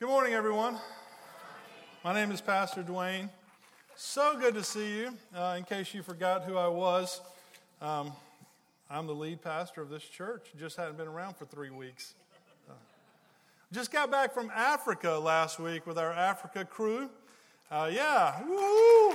Good morning, everyone. My name is Pastor Dwayne. So good to see you. In case you forgot who I was, I'm the lead pastor of this church. Just hadn't been around for 3 weeks. Just got back from Africa last week with our Africa crew. Woo!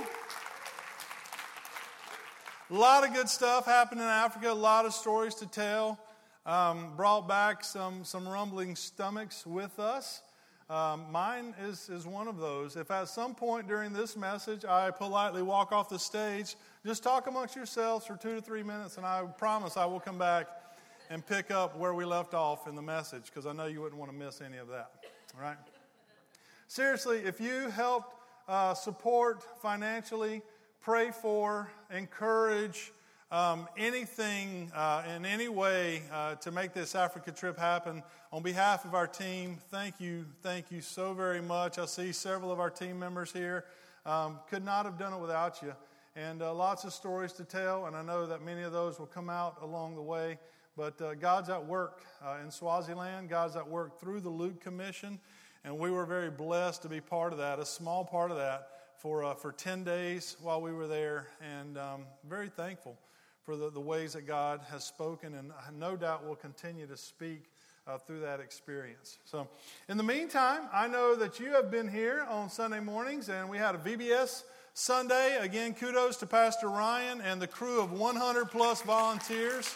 A lot of good stuff happened in Africa. A lot of stories to tell. Brought back some rumbling stomachs with us. Mine is one of those. If at some point during this message I politely walk off the stage, just talk amongst yourselves for 2 to 3 minutes, and I promise I will come back and pick up where we left off in the message, because I know you wouldn't want to miss any of that. All right? Seriously, if you helped support financially, pray for, encourage, anything in any way to make this Africa trip happen, on behalf of our team, thank you so very much. I see several of our team members here. Could not have done it without you. And lots of stories to tell, and I know that many of those will come out along the way. But God's at work in Swaziland. God's at work through the Luke Commission, and we were very blessed to be part of that, a small part of that, for 10 days while we were there, and very thankful for the ways that God has spoken, and no doubt will continue to speak through that experience. So in the meantime, I know that you have been here on Sunday mornings, and we had a VBS Sunday. Again, kudos to Pastor Ryan and the crew of 100 plus volunteers.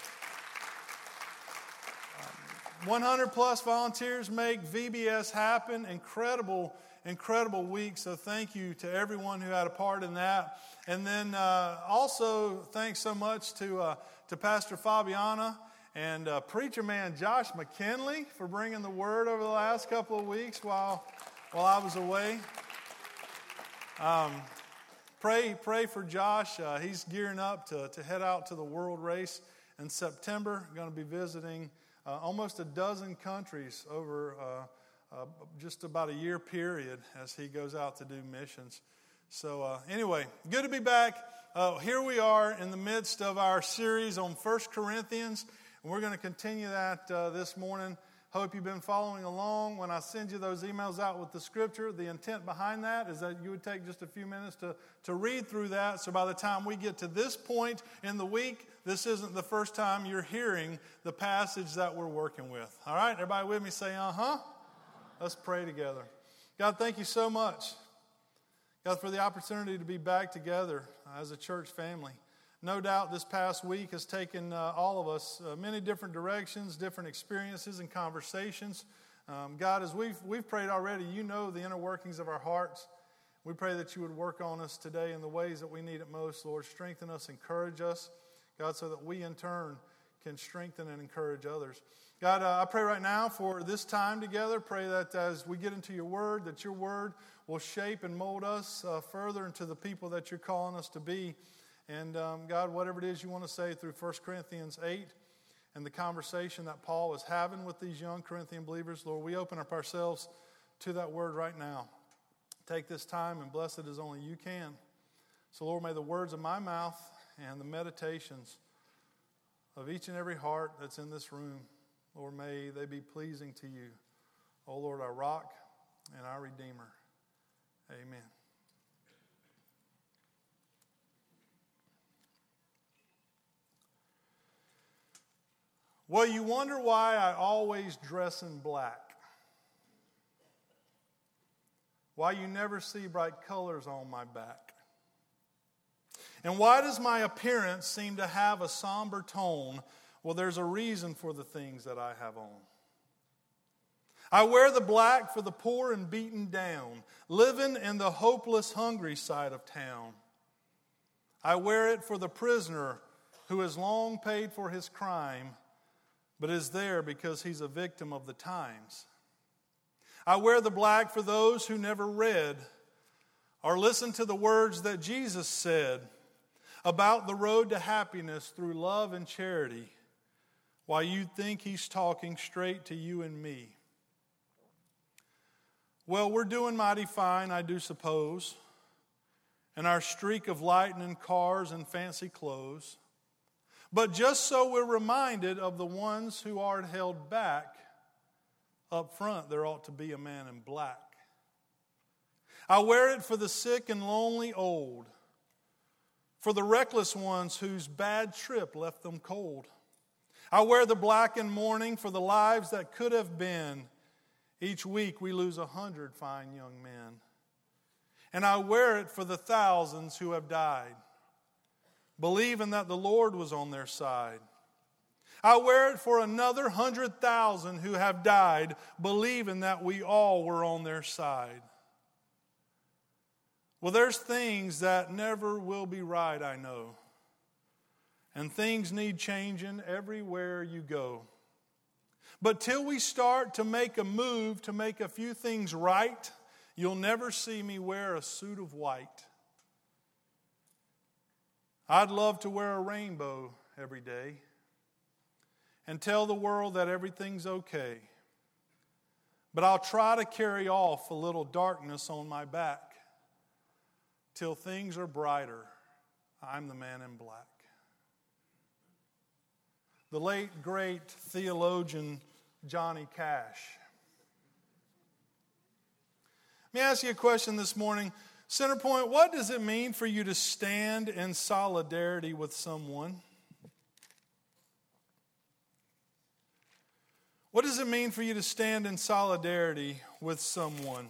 100 plus volunteers make VBS happen. Incredible week. So thank you to everyone who had a part in that. And then also thanks so much to Pastor Fabiana and preacher man Josh McKinley for bringing the word over the last couple of weeks while I was away. Pray for Josh. He's gearing up to head out to the world race in September. Going to be visiting almost a dozen countries over just about a year period as he goes out to do missions. So anyway, good to be back. Here we are in the midst of our series on 1 Corinthians, and we're going to continue that this morning. Hope you've been following along. When I send you those emails out with the scripture, the intent behind that is that you would take just a few minutes to read through that, so by the time we get to this point in the week, this isn't the first time you're hearing the passage that we're working with. All right, everybody with me? Say, uh-huh. Let's pray together. God, thank you so much, God, for the opportunity to be back together as a church family. No doubt this past week has taken all of us many different directions, different experiences and conversations. God, as we've prayed already, you know the inner workings of our hearts. We pray that you would work on us today in the ways that we need it most, Lord. Strengthen us, encourage us, God, so that we in turn can strengthen and encourage others. God, I pray right now for this time together. Pray that as we get into your word, that your word will shape and mold us further into the people that you're calling us to be. And God, whatever it is you want to say through 1 Corinthians 8 and the conversation that Paul was having with these young Corinthian believers, Lord, we open up ourselves to that word right now. Take this time and bless it as only you can. So, Lord, may the words of my mouth and the meditations of each and every heart that's in this room, Lord, may they be pleasing to you. Oh, Lord, our rock and our Redeemer. Amen. Well, you wonder why I always dress in black. Why you never see bright colors on my back. And why does my appearance seem to have a somber tone? Well, there's a reason for the things that I have on. I wear the black for the poor and beaten down, living in the hopeless, hungry side of town. I wear it for the prisoner who has long paid for his crime, but is there because he's a victim of the times. I wear the black for those who never read or listened to the words that Jesus said about the road to happiness through love and charity, while you think he's talking straight to you and me. Well, we're doing mighty fine, I do suppose, in our streak of lightning cars and fancy clothes. But just so we're reminded of the ones who are held back up front, there ought to be a man in black. I wear it for the sick and lonely old, for the reckless ones whose bad trip left them cold. I wear the black in mourning for the lives that could have been. Each week we lose 100 fine young men. And I wear it for the thousands who have died, believing that the Lord was on their side. I wear it for another 100,000 who have died, believing that we all were on their side. Well, there's things that never will be right, I know. And things need changing everywhere you go. But till we start to make a move to make a few things right, you'll never see me wear a suit of white. I'd love to wear a rainbow every day and tell the world that everything's okay. But I'll try to carry off a little darkness on my back till things are brighter. I'm the man in black. The late, great theologian Johnny Cash. Let me ask you a question this morning. Centerpoint, what does it mean for you to stand in solidarity with someone? What does it mean for you to stand in solidarity with someone?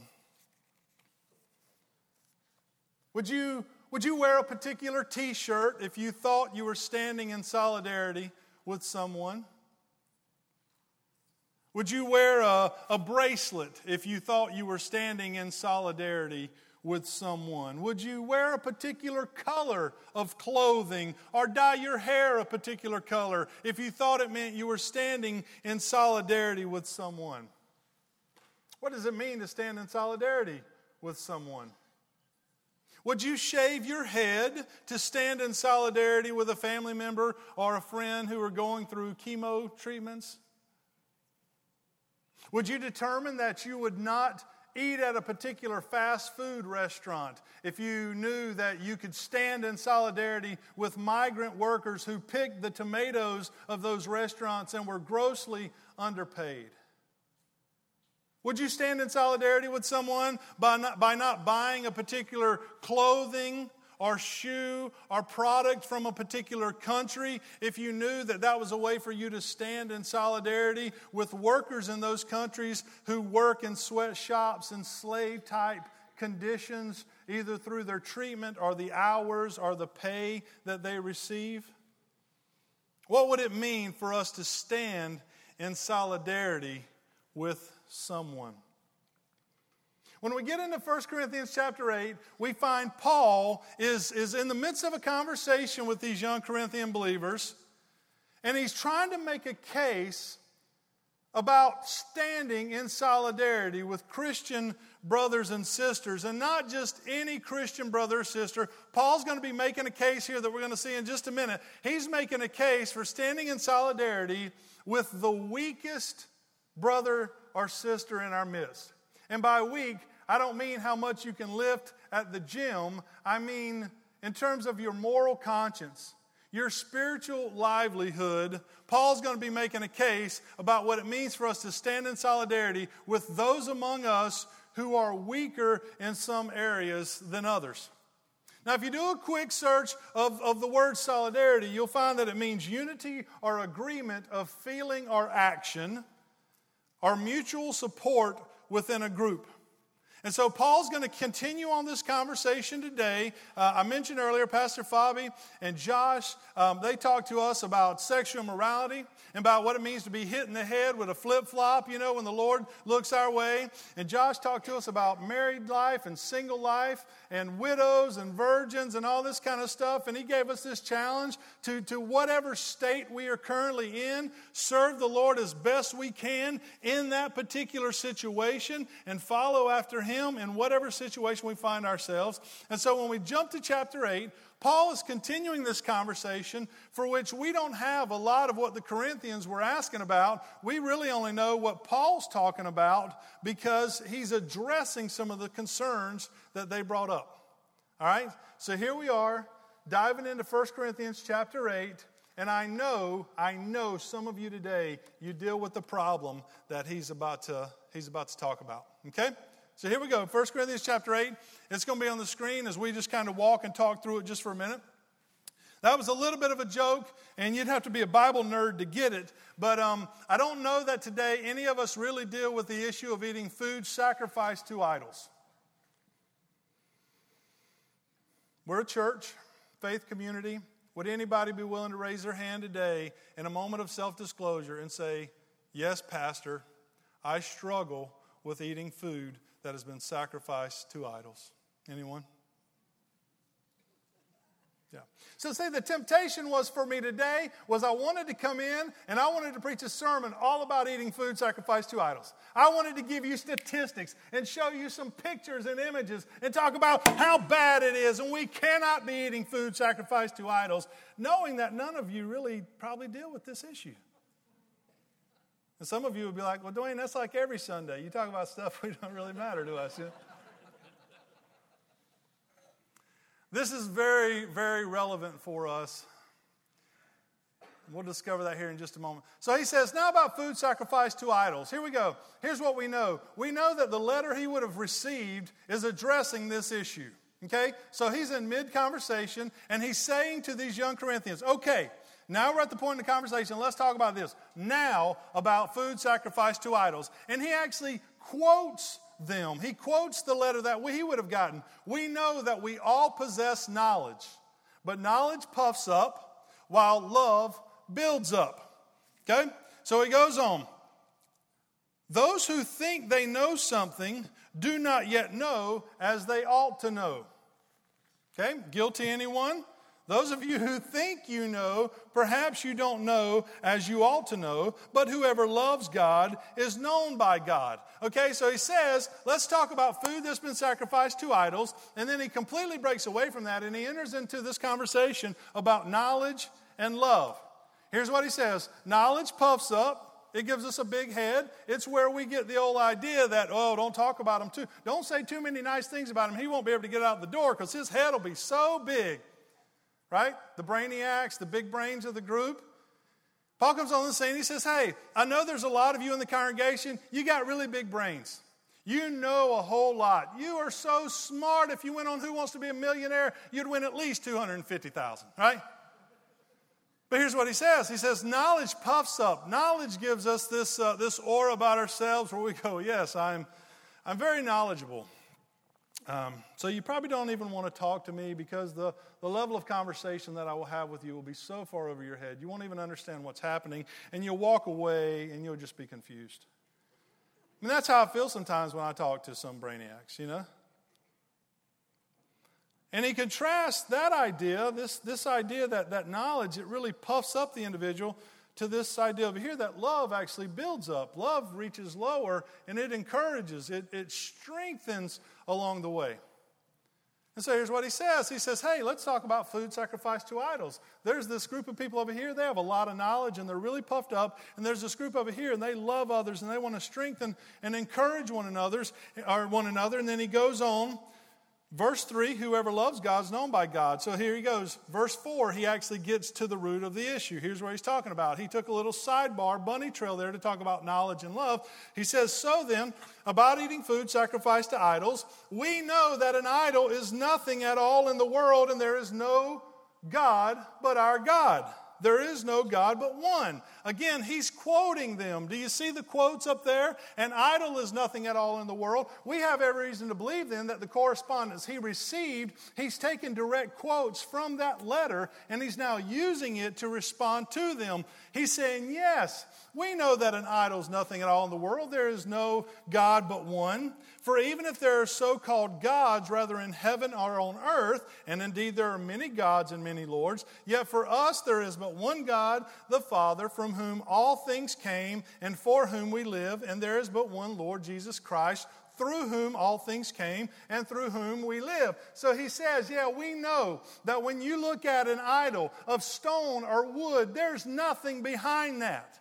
Would you wear a particular t-shirt if you thought you were standing in solidarity with someone? Would you wear a bracelet if you thought you were standing in solidarity with someone? Would you wear a particular color of clothing or dye your hair a particular color if you thought it meant you were standing in solidarity with someone? What does it mean to stand in solidarity with someone? Would you shave your head to stand in solidarity with a family member or a friend who are going through chemo treatments? Would you determine that you would not eat at a particular fast food restaurant if you knew that you could stand in solidarity with migrant workers who picked the tomatoes of those restaurants and were grossly underpaid? Would you stand in solidarity with someone by not buying a particular clothing or shoe or product from a particular country if you knew that that was a way for you to stand in solidarity with workers in those countries who work in sweatshops and slave-type conditions, either through their treatment or the hours or the pay that they receive? What would it mean for us to stand in solidarity with someone? When we get into 1 Corinthians chapter 8, we find Paul is in the midst of a conversation with these young Corinthian believers, and he's trying to make a case about standing in solidarity with Christian brothers and sisters, and not just any Christian brother or sister. Paul's going to be making a case here that we're going to see in just a minute. He's making a case for standing in solidarity with the weakest brother or sister in our midst. And by weak, I don't mean how much you can lift at the gym. I mean in terms of your moral conscience, your spiritual livelihood. Paul's going to be making a case about what it means for us to stand in solidarity with those among us who are weaker in some areas than others. Now, if you do a quick search of the word solidarity, you'll find that it means unity or agreement of feeling or action, or mutual support within a group. And so Paul's going to continue on this conversation today. I mentioned earlier, Pastor Fabi and Josh, they talked to us about sexual morality and about what it means to be hit in the head with a flip-flop, when the Lord looks our way. And Josh talked to us about married life and single life and widows and virgins and all this kind of stuff. And he gave us this challenge to whatever state we are currently in, serve the Lord as best we can in that particular situation and follow after Him in whatever situation we find ourselves. And so when we jump to chapter 8, Paul is continuing this conversation for which we don't have a lot of what the Corinthians were asking about. We really only know what Paul's talking about because he's addressing some of the concerns that they brought up. All right? So here we are, diving into 1 Corinthians chapter 8. And I know some of you today, you deal with the problem that he's about to he's about to talk about. Okay? So here we go. 1 Corinthians chapter 8. It's going to be on the screen as we just kind of walk and talk through it just for a minute. That was a little bit of a joke, and you'd have to be a Bible nerd to get it. But I don't know that today any of us really deal with the issue of eating food sacrificed to idols. We're a church, faith community. Would anybody be willing to raise their hand today in a moment of self-disclosure and say, yes, Pastor, I struggle with eating food that has been sacrificed to idols? Anyone? Yeah. So say the temptation was for me today was I wanted to come in and I wanted to preach a sermon all about eating food sacrificed to idols. I wanted to give you statistics and show you some pictures and images and talk about how bad it is and we cannot be eating food sacrificed to idols, knowing that none of you really probably deal with this issue. And some of you would be like, well, Dwayne, that's like every Sunday. You talk about stuff that don't really matter to us. You know? This is very, very relevant for us. We'll discover that here in just a moment. So he says, now about food sacrificed to idols. Here we go. Here's what we know. We know that the letter he would have received is addressing this issue. Okay? So he's in mid-conversation, and he's saying to these young Corinthians, okay, now we're at the point in the conversation. Let's talk about this. Now about food sacrificed to idols. And he actually quotes them. He quotes the letter that he would have gotten. We know that we all possess knowledge, but knowledge puffs up while love builds up. Okay? So he goes on. Those who think they know something do not yet know as they ought to know. Okay? Guilty anyone? Those of you who think you know, perhaps you don't know as you ought to know, but whoever loves God is known by God. Okay, so he says, let's talk about food that's been sacrificed to idols, and then he completely breaks away from that, and he enters into this conversation about knowledge and love. Here's what he says. Knowledge puffs up. It gives us a big head. It's where we get the old idea that, oh, don't talk about him too. Don't say too many nice things about him. He won't be able to get out the door because his head will be so big. Right? The brainiacs, the big brains of the group. Paul comes on the scene. He says, hey, I know there's a lot of you in the congregation. You got really big brains. You know a whole lot. You are so smart. If you went on Who Wants to Be a Millionaire, you'd win at least $250,000. Right? But here's what he says. He says, knowledge puffs up. Knowledge gives us this aura about ourselves where we go, yes, I'm very knowledgeable. So you probably don't even want to talk to me because the level of conversation that I will have with you will be so far over your head. You won't even understand what's happening, and you'll walk away, and you'll just be confused. I mean, that's how I feel sometimes when I talk to some brainiacs, you know? And he contrasts that idea, this idea that knowledge, it really puffs up the individual, to this idea over here that love actually builds up. Love reaches lower, and it encourages, it strengthens along the way. And so here's what he says. He says, hey, let's talk about food sacrificed to idols. There's this group of people over here. They have a lot of knowledge, and they're really puffed up. And there's this group over here, and they love others, and they want to strengthen and encourage one another. And then he goes on. Verse 3, whoever loves God is known by God. So here he goes. Verse 4, he actually gets to the root of the issue. Here's what he's talking about. He took a little sidebar, bunny trail there to talk about knowledge and love. He says, so then, about eating food sacrificed to idols, we know that an idol is nothing at all in the world, and there is no God but our God. There is no God but one. Again, he's quoting them. Do you see the quotes up there? An idol is nothing at all in the world. We have every reason to believe then that the correspondence he received, he's taken direct quotes from that letter, and he's now using it to respond to them. He's saying, yes, we know that an idol is nothing at all in the world. There is no God but one. For even if there are so-called gods, rather in heaven or on earth, and indeed there are many gods and many lords, yet for us there is but one God, the Father, from whom all things came and for whom we live, and there is but one Lord Jesus Christ, through whom all things came and through whom we live. So he says, yeah, we know that when you look at an idol of stone or wood, there's nothing behind that.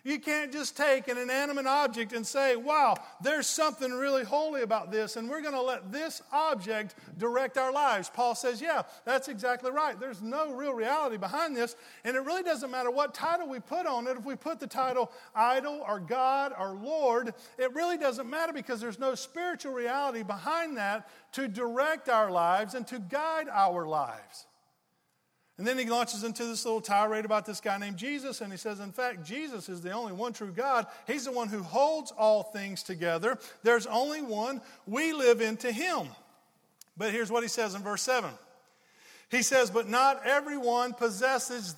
You can't just take an inanimate object and say, wow, there's something really holy about this, and we're going to let this object direct our lives. Paul says, yeah, that's exactly right. There's no real reality behind this, and it really doesn't matter what title we put on it. If we put the title idol or God or Lord, it really doesn't matter because there's no spiritual reality behind that to direct our lives and to guide our lives. And then he launches into this little tirade about this guy named Jesus, and he says, in fact, Jesus is the only one true God. He's the one who holds all things together. There's only one. We live into him. But here's what he says in verse 7. He says, but not everyone possesses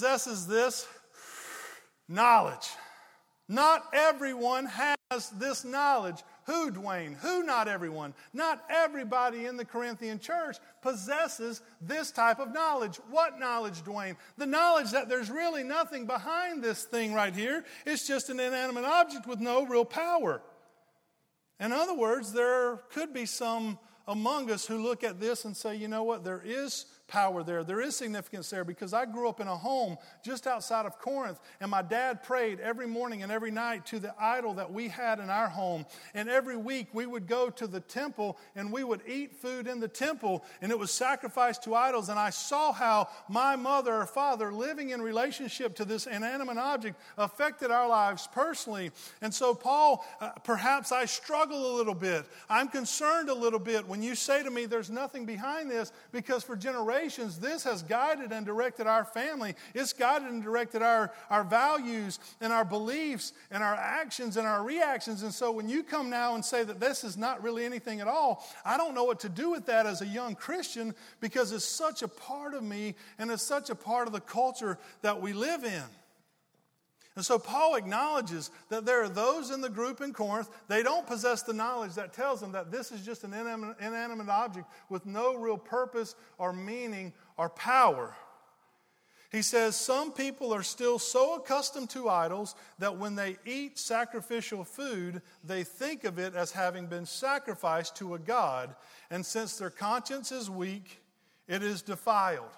this knowledge. Not everyone has this knowledge. Who, Dwayne? Who not everyone? Not everybody in the Corinthian church possesses this type of knowledge. What knowledge, Dwayne? The knowledge that there's really nothing behind this thing right here. It's just an inanimate object with no real power. In other words, there could be some among us who look at this and say, you know what, there is power there. There is significance there because I grew up in a home just outside of Corinth, and my dad prayed every morning and every night to the idol that we had in our home. And every week we would go to the temple and we would eat food in the temple, and it was sacrificed to idols. And I saw how my mother or father living in relationship to this inanimate object affected our lives personally. And so Paul, perhaps I struggle a little bit. I'm concerned a little bit when you say to me there's nothing behind this, because for generations this has guided and directed our family. It's guided and directed our values and our beliefs and our actions and our reactions. And so when you come now and say that this is not really anything at all, I don't know what to do with that as a young Christian, because it's such a part of me and it's such a part of the culture that we live in. And so Paul acknowledges that there are those in the group in Corinth, they don't possess the knowledge that tells them that this is just an inanimate object with no real purpose or meaning or power. He says some people are still so accustomed to idols that when they eat sacrificial food, they think of it as having been sacrificed to a god. And since their conscience is weak, it is defiled.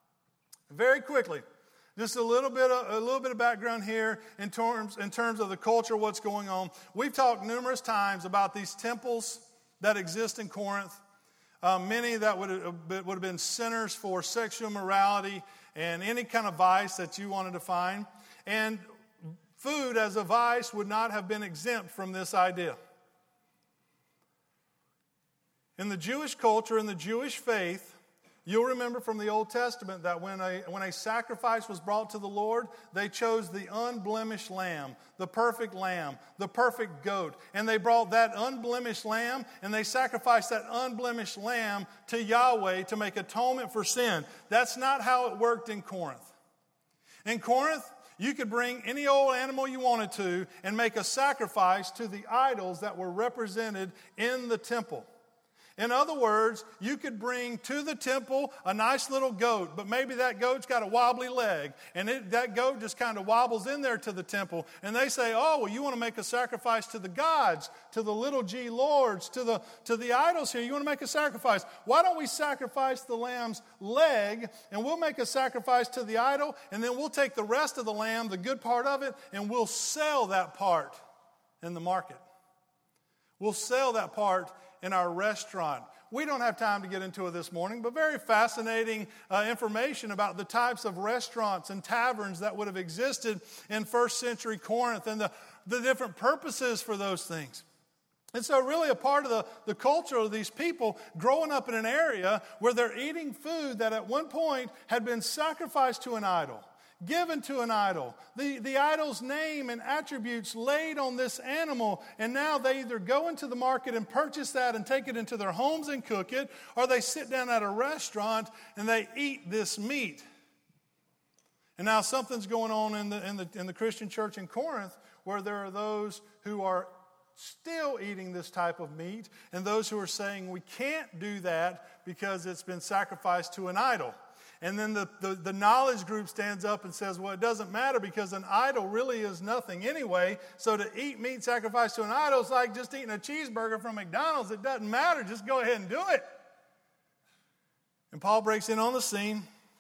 Very quickly, just a little bit of background here in terms of the culture, what's going on. We've talked numerous times about these temples that exist in Corinth. Many that would have been centers for sexual immorality and any kind of vice that you wanted to find. And food as a vice would not have been exempt from this idea. In the Jewish culture, in the Jewish faith, you'll remember from the Old Testament that when a sacrifice was brought to the Lord, they chose the unblemished lamb, the perfect goat. And they brought that unblemished lamb and they sacrificed that unblemished lamb to Yahweh to make atonement for sin. That's not how it worked in Corinth. In Corinth, you could bring any old animal you wanted to and make a sacrifice to the idols that were represented in the temple. In other words, you could bring to the temple a nice little goat, but maybe that goat's got a wobbly leg, and that goat just kind of wobbles in there to the temple. And they say, oh, well, you want to make a sacrifice to the gods, to the little g lords, to the idols here. You want to make a sacrifice. Why don't we sacrifice the lamb's leg, and we'll make a sacrifice to the idol, and then we'll take the rest of the lamb, the good part of it, and we'll sell that part in the market. We'll sell that part in our restaurant. We don't have time to get into it this morning, but very fascinating information about the types of restaurants and taverns that would have existed in first century Corinth and the different purposes for those things. And so really a part of the culture of these people growing up in an area where they're eating food that at one point had been sacrificed to an idol, given to an idol, the idol's name and attributes laid on this animal, and now they either go into the market and purchase that and take it into their homes and cook it, or they sit down at a restaurant and they eat this meat. And now something's going on in the Christian church in Corinth where there are those who are still eating this type of meat, and those who are saying we can't do that because it's been sacrificed to an idol. And then the knowledge group stands up and says, well, it doesn't matter because an idol really is nothing anyway. So to eat meat sacrificed to an idol is like just eating a cheeseburger from McDonald's. It doesn't matter. Just go ahead and do it. And Paul breaks in on the scene.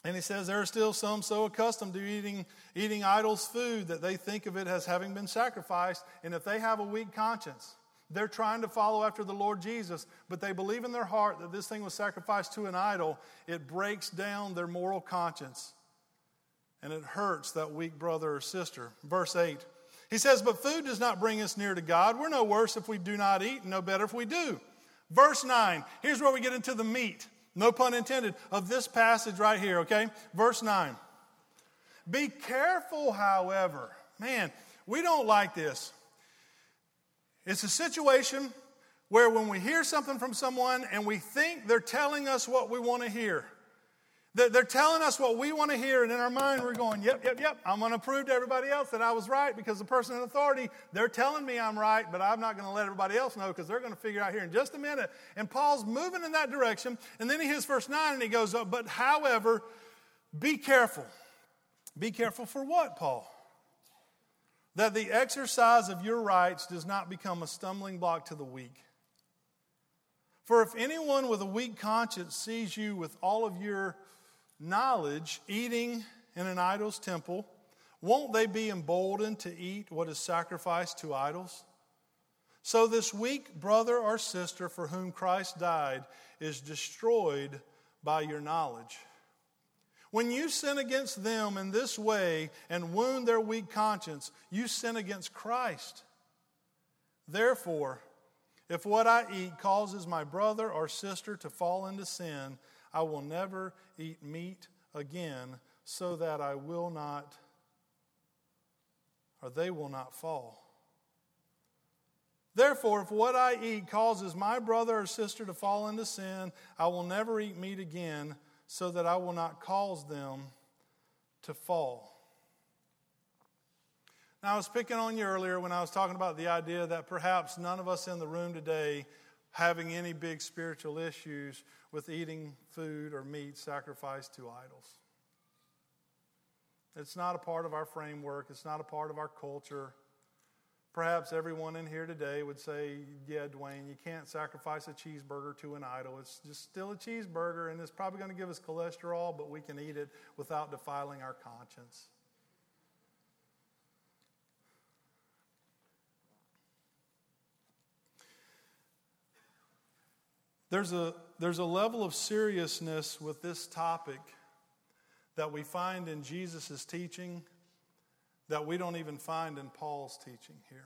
And he says there are still some so accustomed to eating idols' food that they think of it as having been sacrificed. And if they have a weak conscience, they're trying to follow after the Lord Jesus, but they believe in their heart that this thing was sacrificed to an idol, it breaks down their moral conscience. And it hurts that weak brother or sister. Verse 8, he says, but food does not bring us near to God. We're no worse if we do not eat, and no better if we do. Verse 9, here's where we get into the meat, no pun intended, of this passage right here, okay? Verse 9. Be careful, however. Man, we don't like this. It's a situation where when we hear something from someone and we think they're telling us what we want to hear. They're telling us what we want to hear, and in our mind we're going, yep. I'm going to prove to everybody else that I was right because the person in authority, they're telling me I'm right, but I'm not going to let everybody else know because they're going to figure out here in just a minute. And Paul's moving in that direction, and then he hits verse 9 and he goes, but however, be careful. Be careful for what, Paul? That the exercise of your rights does not become a stumbling block to the weak. For if anyone with a weak conscience sees you with all of your knowledge eating in an idol's temple, won't they be emboldened to eat what is sacrificed to idols? So this weak brother or sister for whom Christ died is destroyed by your knowledge. When you sin against them in this way and wound their weak conscience, you sin against Christ. Therefore, if what I eat causes my brother or sister to fall into sin, I will never eat meat again so that I will not, or they will not fall. Therefore, if what I eat causes my brother or sister to fall into sin, I will never eat meat again so that I will not cause them to fall. Now, I was picking on you earlier when I was talking about the idea that perhaps none of us in the room today having any big spiritual issues with eating food or meat sacrificed to idols. It's not a part of our framework. It's not a part of our culture. Perhaps everyone in here today would say, yeah, Dwayne, you can't sacrifice a cheeseburger to an idol. It's just still a cheeseburger, and it's probably going to give us cholesterol, but we can eat it without defiling our conscience. There's a level of seriousness with this topic that we find in Jesus' teaching that we don't even find in Paul's teaching here.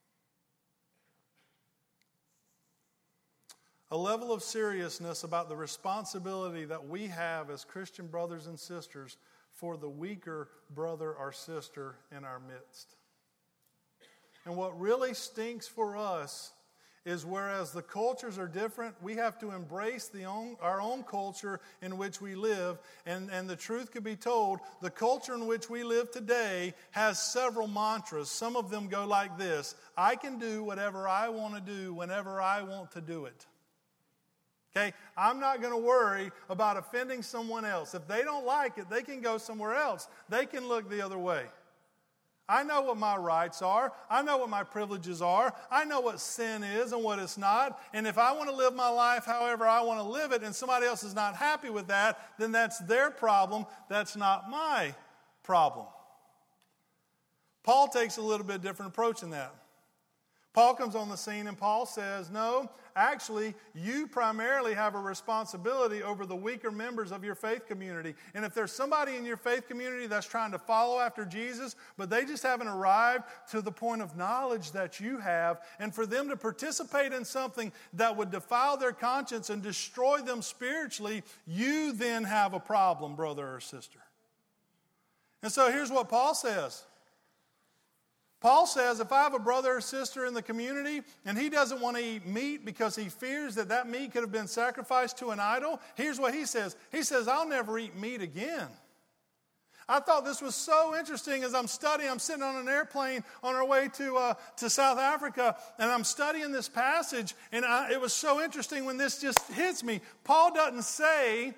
A level of seriousness about the responsibility that we have as Christian brothers and sisters for the weaker brother or sister in our midst. And what really stinks for us is whereas the cultures are different, we have to embrace our own culture in which we live. And the truth could be told, the culture in which we live today has several mantras. Some of them go like this: I can do whatever I want to do whenever I want to do it. Okay, I'm not going to worry about offending someone else. If they don't like it, they can go somewhere else. They can look the other way. I know what my rights are. I know what my privileges are. I know what sin is and what it's not. And if I want to live my life however I want to live it and somebody else is not happy with that, then that's their problem. That's not my problem. Paul takes a little bit different approach in that. Paul comes on the scene and Paul says, no, actually, you primarily have a responsibility over the weaker members of your faith community. And if there's somebody in your faith community that's trying to follow after Jesus, but they just haven't arrived to the point of knowledge that you have, and for them to participate in something that would defile their conscience and destroy them spiritually, you then have a problem, brother or sister. And so here's what Paul says. Paul says if I have a brother or sister in the community and he doesn't want to eat meat because he fears that meat could have been sacrificed to an idol, here's what he says. He says, I'll never eat meat again. I thought this was so interesting as I'm studying. I'm sitting on an airplane on our way to South Africa, and I'm studying this passage, and it was so interesting when this just hits me. Paul doesn't say,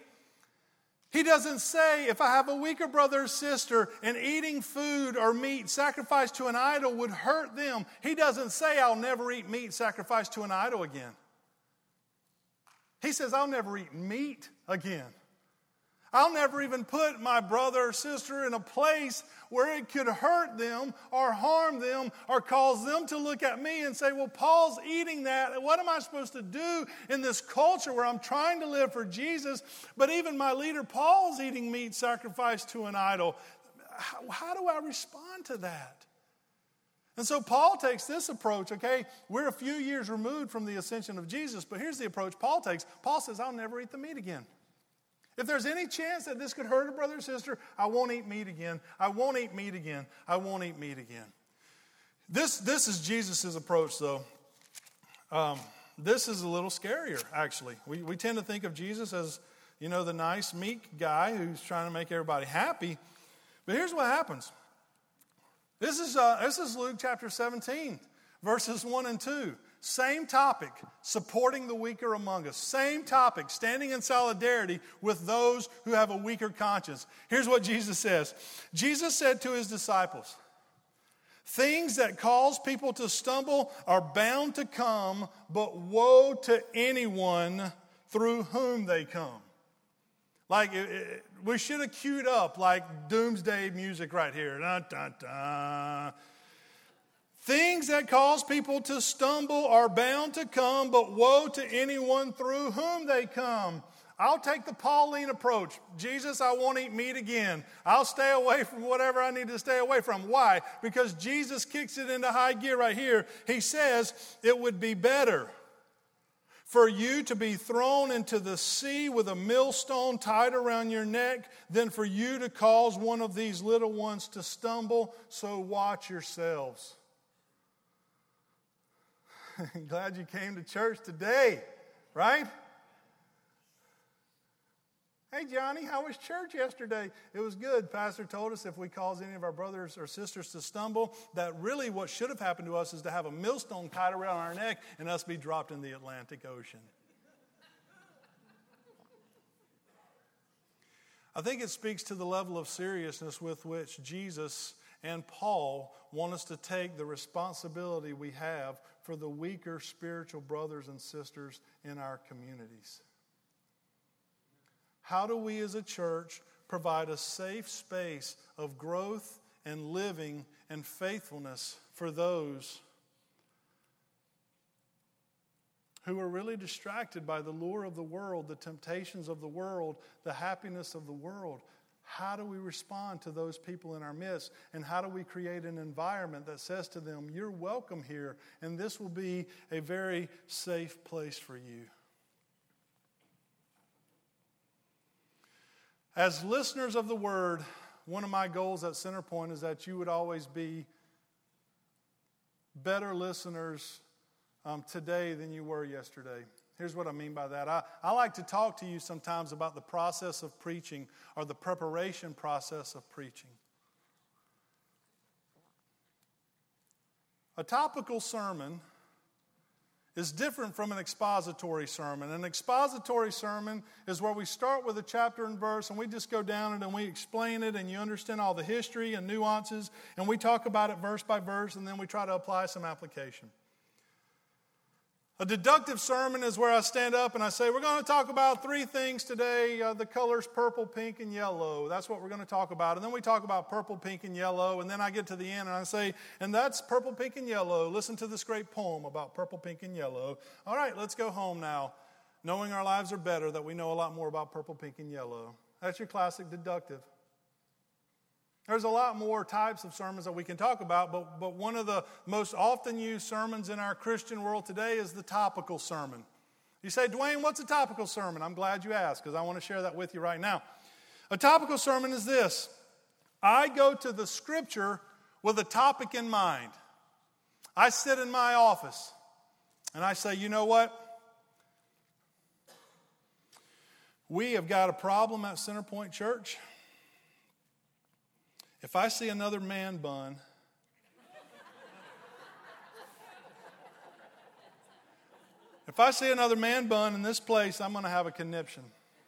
if I have a weaker brother or sister and eating food or meat sacrificed to an idol would hurt them. He doesn't say I'll never eat meat sacrificed to an idol again. He says I'll never eat meat again. I'll never even put my brother or sister in a place where it could hurt them or harm them or cause them to look at me and say, well, Paul's eating that. What am I supposed to do in this culture where I'm trying to live for Jesus, but even my leader Paul's eating meat sacrificed to an idol? How do I respond to that? And so Paul takes this approach, okay? We're a few years removed from the ascension of Jesus, but here's the approach Paul takes. Paul says, I'll never eat the meat again. If there's any chance that this could hurt a brother or sister, I won't eat meat again. I won't eat meat again. I won't eat meat again. This is Jesus' approach, though. This is a little scarier, actually. We tend to think of Jesus as, the nice, meek guy who's trying to make everybody happy. But here's what happens. This is Luke chapter 17, verses 1 and 2. Same topic, supporting the weaker among us. Same topic, standing in solidarity with those who have a weaker conscience. Here's what Jesus says. Jesus said to his disciples, things that cause people to stumble are bound to come, but woe to anyone through whom they come. Like, we should have queued up like doomsday music right here. Dun, dun, dun. Things that cause people to stumble are bound to come, but woe to anyone through whom they come. I'll take the Pauline approach. Jesus, I won't eat meat again. I'll stay away from whatever I need to stay away from. Why? Because Jesus kicks it into high gear right here. He says it would be better for you to be thrown into the sea with a millstone tied around your neck than for you to cause one of these little ones to stumble. So watch yourselves. Glad you came to church today, right? Hey, Johnny, how was church yesterday? It was good. Pastor told us if we cause any of our brothers or sisters to stumble, that really what should have happened to us is to have a millstone tied around our neck and us be dropped in the Atlantic Ocean. I think it speaks to the level of seriousness with which Jesus and Paul want us to take the responsibility we have for the weaker spiritual brothers and sisters in our communities. How do we as a church provide a safe space of growth and living and faithfulness for those who are really distracted by the lure of the world, the temptations of the world, the happiness of the world? How do we respond to those people in our midst? And how do we create an environment that says to them, you're welcome here, and this will be a very safe place for you? As listeners of the Word, one of my goals at Centerpoint is that you would always be better listeners today than you were yesterday. Here's what I mean by that. I like to talk to you sometimes about the process of preaching or the preparation process of preaching. A topical sermon is different from an expository sermon. An expository sermon is where we start with a chapter and verse and we just go down it and we explain it and you understand all the history and nuances and we talk about it verse by verse and then we try to apply some application. A deductive sermon is where I stand up and I say, we're going to talk about three things today. The colors purple, pink, and yellow. That's what we're going to talk about. And then we talk about purple, pink, and yellow. And then I get to the end and I say, and that's purple, pink, and yellow. Listen to this great poem about purple, pink, and yellow. All right, let's go home now. Knowing our lives are better, that we know a lot more about purple, pink, and yellow. That's your classic deductive. There's a lot more types of sermons that we can talk about, but one of the most often used sermons in our Christian world today is the topical sermon. You say, Dwayne, what's a topical sermon? I'm glad you asked because I want to share that with you right now. A topical sermon is this. I go to the Scripture with a topic in mind. I sit in my office and I say, you know what? We have got a problem at Centerpoint Church. If I see another man bun, in this place, I'm going to have a conniption.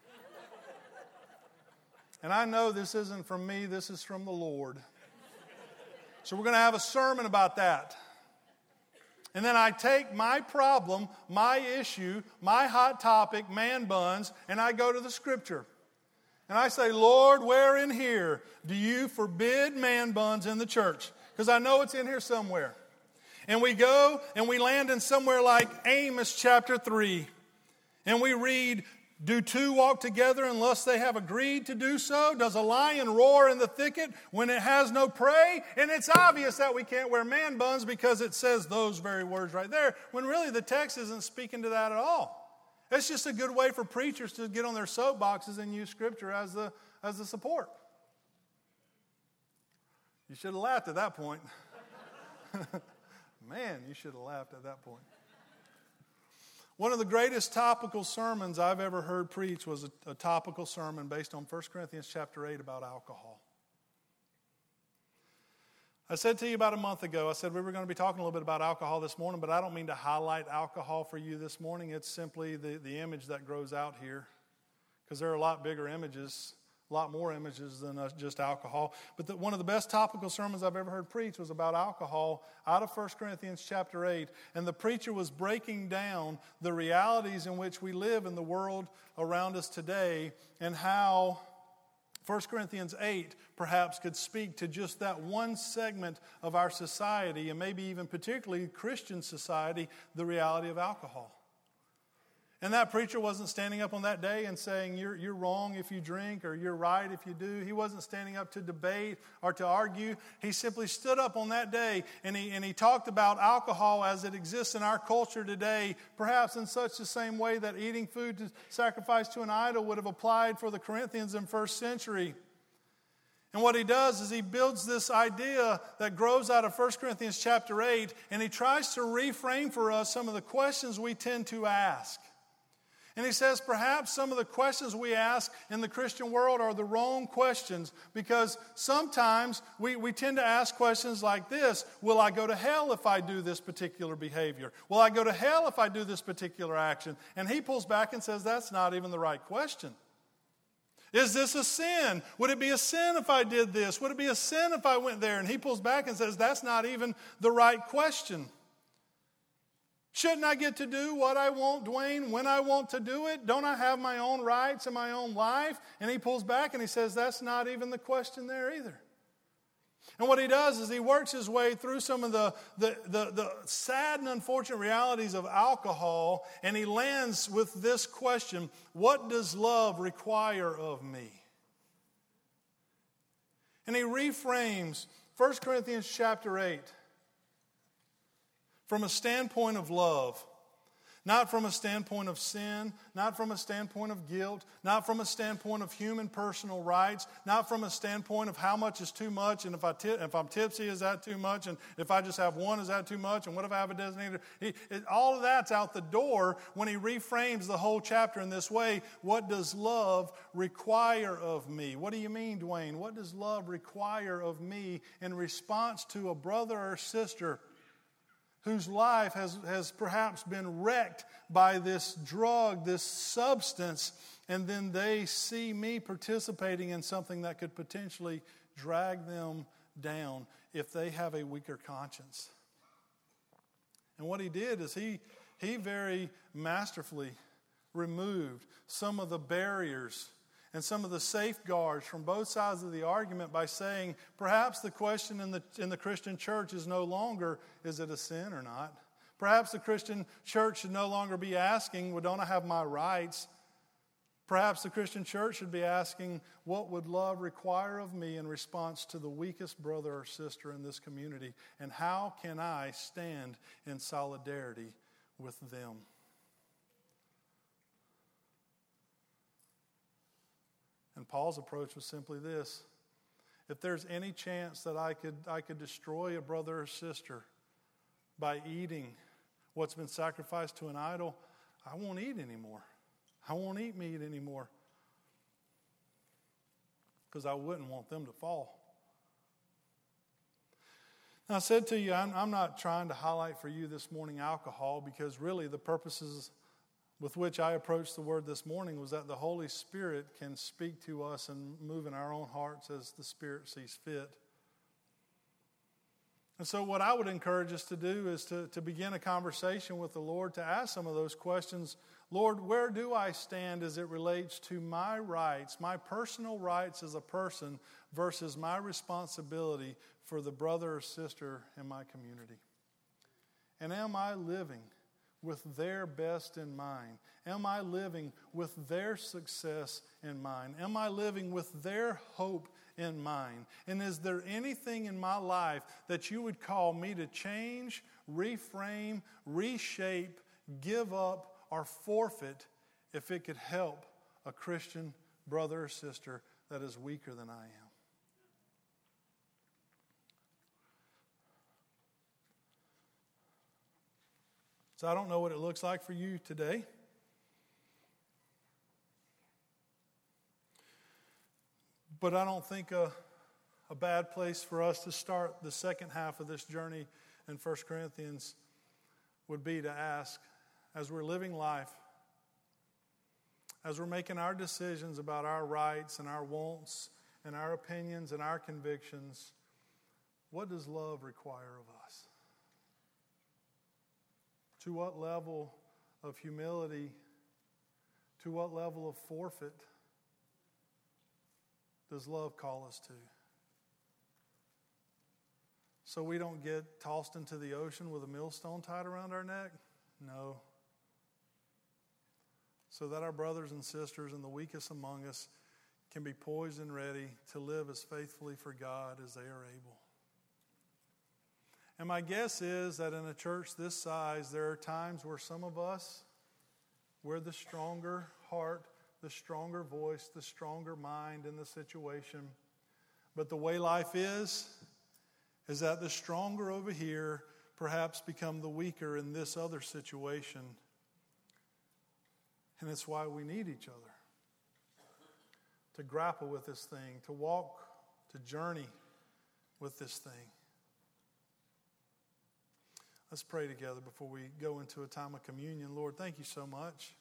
And I know this isn't from me, this is from the Lord. So we're going to have a sermon about that. And then I take my problem, my issue, my hot topic, man buns, and I go to the Scripture. And I say, Lord, where in here do you forbid man buns in the church? Because I know it's in here somewhere. And we go and we land in somewhere like Amos chapter 3. And we read, do two walk together unless they have agreed to do so? Does a lion roar in the thicket when it has no prey? And it's obvious that we can't wear man buns because it says those very words right there, when really the text isn't speaking to that at all. It's just a good way for preachers to get on their soapboxes and use Scripture as the support. You should have laughed at that point. Man, you should have laughed at that point. One of the greatest topical sermons I've ever heard preached was a topical sermon based on 1 Corinthians chapter 8 about alcohol. I said to you about a month ago, I said we were going to be talking a little bit about alcohol this morning, but I don't mean to highlight alcohol for you this morning. It's simply the image that grows out here, because there are a lot bigger images, a lot more images than just alcohol. But one of the best topical sermons I've ever heard preached was about alcohol out of 1 Corinthians chapter 8. And the preacher was breaking down the realities in which we live in the world around us today, and how 1 Corinthians 8 perhaps could speak to just that one segment of our society, and maybe even particularly Christian society, the reality of alcohol. And that preacher wasn't standing up on that day and saying, you're wrong if you drink, or you're right if you do. He wasn't standing up to debate or to argue. He simply stood up on that day and he talked about alcohol as it exists in our culture today, perhaps in such the same way that eating food to sacrifice to an idol would have applied for the Corinthians in first century. And what he does is he builds this idea that grows out of 1 Corinthians chapter 8, and he tries to reframe for us some of the questions we tend to ask. And he says perhaps some of the questions we ask in the Christian world are the wrong questions, because sometimes we tend to ask questions like this: will I go to hell if I do this particular behavior? Will I go to hell if I do this particular action? And he pulls back and says that's not even the right question. Is this a sin? Would it be a sin if I did this? Would it be a sin if I went there? And he pulls back and says that's not even the right question. Shouldn't I get to do what I want, Dwayne, when I want to do it? Don't I have my own rights and my own life? And he pulls back and he says that's not even the question there either. And what he does is he works his way through some of the sad and unfortunate realities of alcohol, and he lands with this question: what does love require of me? And he reframes 1 Corinthians chapter 8 from a standpoint of love, not from a standpoint of sin, not from a standpoint of guilt, not from a standpoint of human personal rights, not from a standpoint of how much is too much, and if I'm tipsy, is that too much, and if I just have one, is that too much, and what if I have a designated? All of that's out the door when he reframes the whole chapter in this way. What does love require of me? What do you mean, Dwayne? What does love require of me in response to a brother or sister whose life has perhaps been wrecked by this drug, this substance, and then they see me participating in something that could potentially drag them down if they have a weaker conscience? And what he did is he very masterfully removed some of the barriers and some of the safeguards from both sides of the argument by saying perhaps the question in the Christian church is no longer, is it a sin or not? Perhaps the Christian church should no longer be asking, well, don't I have my rights? Perhaps the Christian church should be asking, what would love require of me in response to the weakest brother or sister in this community? And how can I stand in solidarity with them? And Paul's approach was simply this: if there's any chance that I could destroy a brother or sister by eating what's been sacrificed to an idol, I won't eat anymore. I won't eat meat anymore, because I wouldn't want them to fall. Now, I said to you, I'm not trying to highlight for you this morning alcohol, because really the purposes with which I approached the word this morning was that the Holy Spirit can speak to us and move in our own hearts as the Spirit sees fit. And so what I would encourage us to do is to begin a conversation with the Lord, to ask some of those questions. Lord, where do I stand as it relates to my rights, my personal rights as a person versus my responsibility for the brother or sister in my community? And am I living with their best in mind? Am I living with their success in mind? Am I living with their hope in mind? And is there anything in my life that you would call me to change, reframe, reshape, give up, or forfeit if it could help a Christian brother or sister that is weaker than I am? So I don't know what it looks like for you today. But I don't think a bad place for us to start the second half of this journey in 1 Corinthians would be to ask, as we're living life, as we're making our decisions about our rights and our wants and our opinions and our convictions, what does love require of us? To what level of humility, to what level of forfeit does love call us to? So we don't get tossed into the ocean with a millstone tied around our neck? No. So that our brothers and sisters and the weakest among us can be poised and ready to live as faithfully for God as they are able. And my guess is that in a church this size, there are times where some of us, we're the stronger heart, the stronger voice, the stronger mind in the situation. But the way life is that the stronger over here perhaps become the weaker in this other situation. And it's why we need each other. To grapple with this thing, to walk, to journey with this thing. Let's pray together before we go into a time of communion. Lord, thank you so much,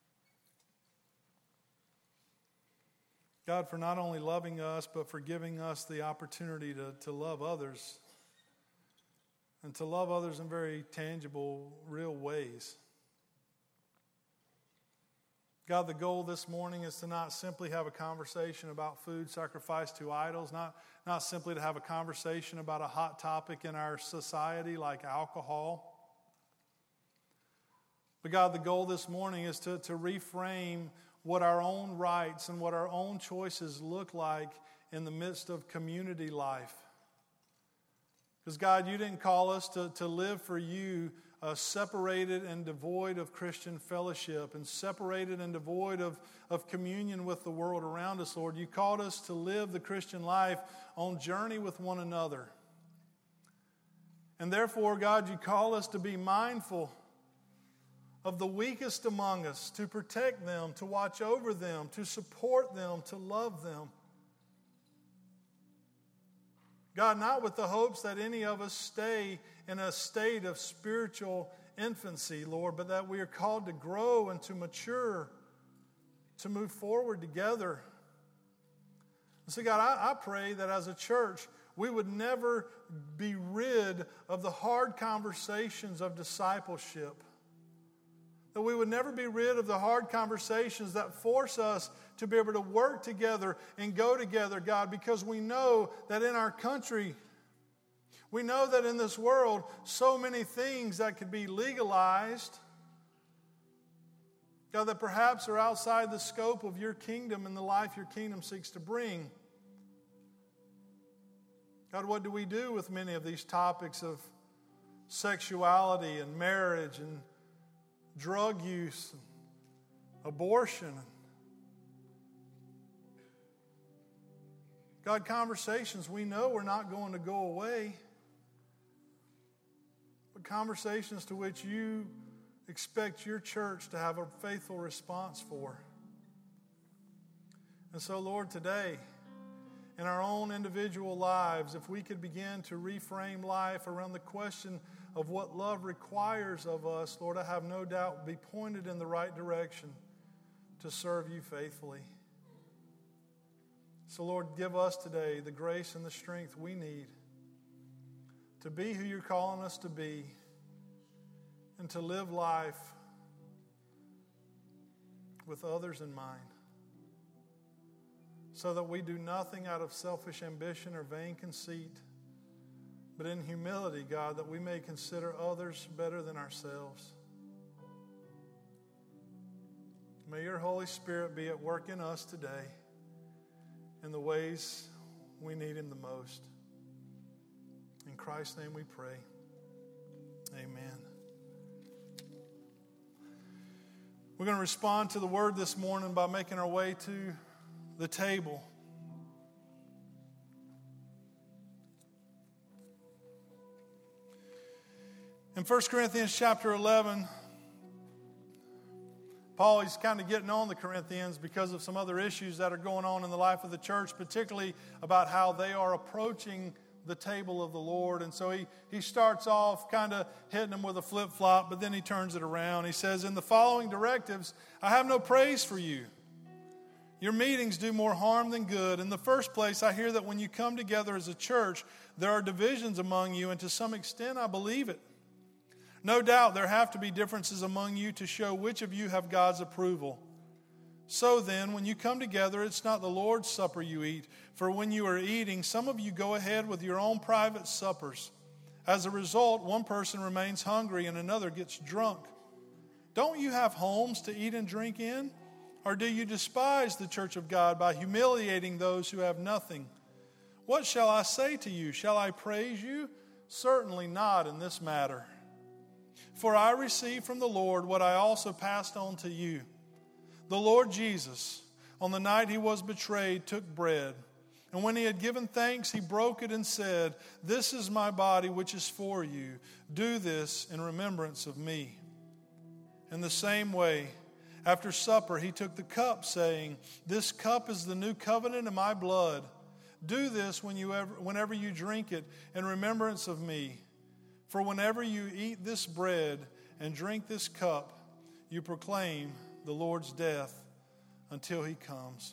God, for not only loving us, but for giving us the opportunity to love others, and to love others in very tangible, real ways. God, the goal this morning is to not simply have a conversation about food sacrificed to idols, not simply to have a conversation about a hot topic in our society like alcohol. But God, the goal this morning is to reframe what our own rights and what our own choices look like in the midst of community life. Because God, you didn't call us to live for you separated and devoid of Christian fellowship and separated and devoid of communion with the world around us, Lord. You called us to live the Christian life on journey with one another. And therefore, God, you call us to be mindful of the weakest among us, to protect them, to watch over them, to support them, to love them. God, not with the hopes that any of us stay in a state of spiritual infancy, Lord, but that we are called to grow and to mature, to move forward together. And so, God, I pray that as a church, we would never be rid of the hard conversations of discipleship. That we would never be rid of the hard conversations that force us to be able to work together and go together, God, because we know that in our country, we know that in this world, so many things that could be legalized, God, that perhaps are outside the scope of your kingdom and the life your kingdom seeks to bring. God, what do we do with many of these topics of sexuality and marriage and drug use, and abortion? God, conversations we know are not going to go away, but conversations to which you expect your church to have a faithful response for. And so, Lord, today, in our own individual lives, if we could begin to reframe life around the question of what love requires of us, Lord, I have no doubt be pointed in the right direction to serve you faithfully. So, Lord, give us today the grace and the strength we need to be who you're calling us to be, and to live life with others in mind, so that we do nothing out of selfish ambition or vain conceit, but in humility, God, that we may consider others better than ourselves. May your Holy Spirit be at work in us today in the ways we need Him the most. In Christ's name we pray. Amen. We're going to respond to the Word this morning by making our way to the table. In 1 Corinthians chapter 11, Paul is kind of getting on the Corinthians because of some other issues that are going on in the life of the church, particularly about how they are approaching the table of the Lord. And so he starts off kind of hitting them with a flip-flop, but then he turns it around. He says, in the following directives, I have no praise for you. Your meetings do more harm than good. In the first place, I hear that when you come together as a church, there are divisions among you, and to some extent, I believe it. No doubt there have to be differences among you to show which of you have God's approval. So then, when you come together, it's not the Lord's supper you eat. For when you are eating, some of you go ahead with your own private suppers. As a result, one person remains hungry and another gets drunk. Don't you have homes to eat and drink in? Or do you despise the church of God by humiliating those who have nothing? What shall I say to you? Shall I praise you? Certainly not in this matter. For I received from the Lord what I also passed on to you. The Lord Jesus, on the night he was betrayed, took bread. And when he had given thanks, he broke it and said, This is my body which is for you. Do this in remembrance of me. In the same way, after supper, he took the cup, saying, This cup is the new covenant in my blood. Do this whenever you drink it in remembrance of me. For whenever you eat this bread and drink this cup, you proclaim the Lord's death until he comes.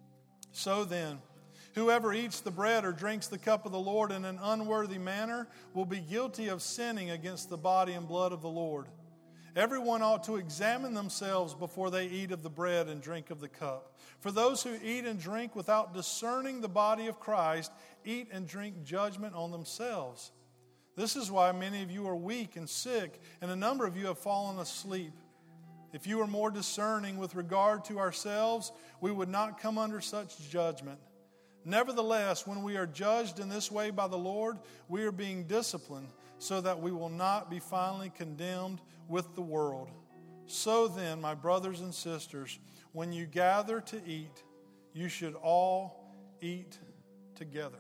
So then, whoever eats the bread or drinks the cup of the Lord in an unworthy manner will be guilty of sinning against the body and blood of the Lord. Everyone ought to examine themselves before they eat of the bread and drink of the cup. For those who eat and drink without discerning the body of Christ eat and drink judgment on themselves. This is why many of you are weak and sick, and a number of you have fallen asleep. If you were more discerning with regard to ourselves, we would not come under such judgment. Nevertheless, when we are judged in this way by the Lord, we are being disciplined so that we will not be finally condemned with the world. So then, my brothers and sisters, when you gather to eat, you should all eat together.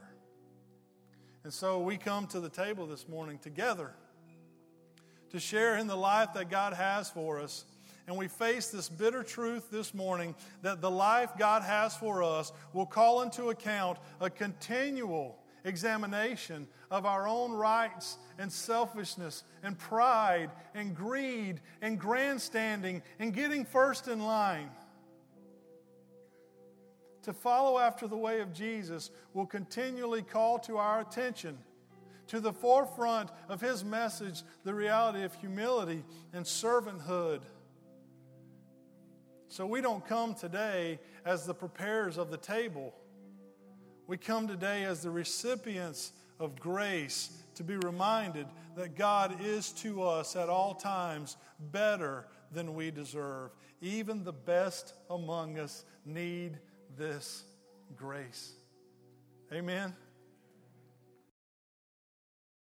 And so we come to the table this morning together to share in the life that God has for us. And we face this bitter truth this morning that the life God has for us will call into account a continual examination of our own rights and selfishness and pride and greed and grandstanding and getting first in line. To follow after the way of Jesus will continually call to our attention, to the forefront of his message, the reality of humility and servanthood. So we don't come today as the preparers of the table. We come today as the recipients of grace to be reminded that God is to us at all times better than we deserve. Even the best among us need this grace. Amen.